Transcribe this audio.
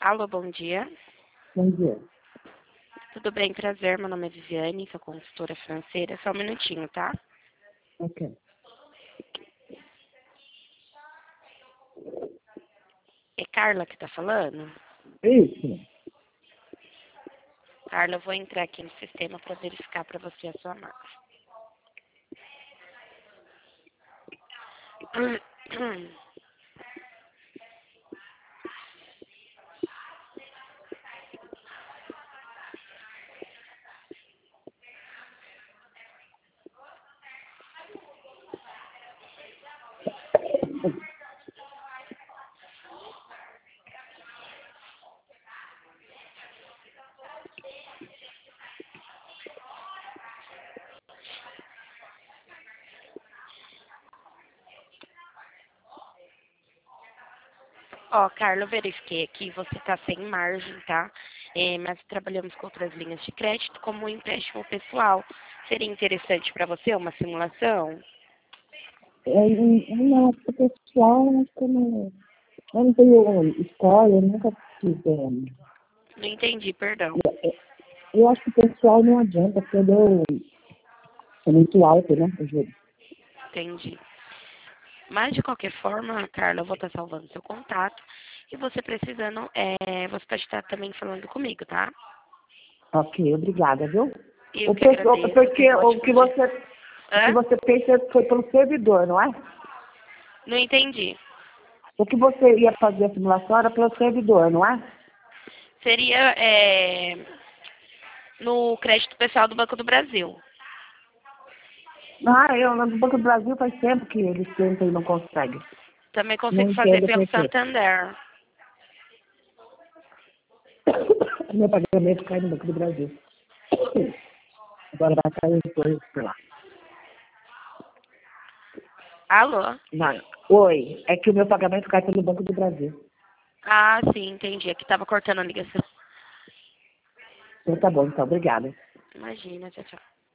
Alô, bom dia. Bom dia. Tudo bem? Prazer, meu nome é Viviane, sou consultora financeira. Só um minutinho, tá? Ok. É Carla que tá falando? Isso. Carla, eu vou entrar aqui no sistema para verificar para você a sua marca. Ó, Carla, eu verifiquei aqui, você tá sem margem, tá? Mas trabalhamos com outras linhas de crédito, como um empréstimo pessoal. Seria interessante para você uma simulação? Não, o pessoal, acho que eu não tenho história, eu nunca fiz. Não entendi, perdão. Eu acho que o pessoal não adianta, porque é muito alto, né, o juro. Entendi. Mas, de qualquer forma, Carla, eu vou estar salvando seu contato. E você precisando, você pode estar também falando comigo, tá? Ok, obrigada, viu? Eu que agradeço. Porque Um ótimo dia. o que Hã? você fez foi pelo servidor, não é? Não entendi. O que você ia fazer a simulação era pelo servidor, não é? Seria no crédito pessoal do Banco do Brasil. Eu no Banco do Brasil faz tempo que eles tentam e não conseguem. Também Não consigo fazer entendo pelo por quê. Santander. Meu pagamento cai no Banco do Brasil. Agora vai cair depois por lá. Alô? Não. Oi, é que o meu pagamento cai pelo Banco do Brasil. Ah, sim, entendi. Aqui tava cortando a ligação. Então tá bom, então, obrigada. Imagina, tchau, tchau.